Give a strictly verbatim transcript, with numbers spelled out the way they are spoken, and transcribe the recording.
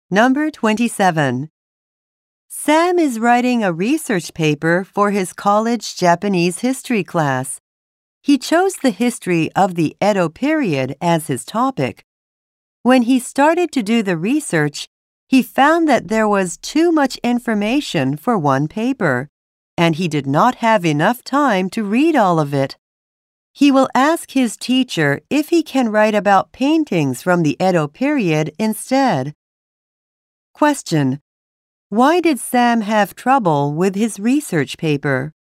Number twenty-seven. Sam is writing a research paper for his college Japanese history class. He chose the history of the Edo period as his topic. When he started to do the research, he found that there was too much information for one paper, and he did not have enough time to read all of it. He will ask his teacher if he can write about paintings from the Edo period instead. Question: why did Sam have trouble with his research paper?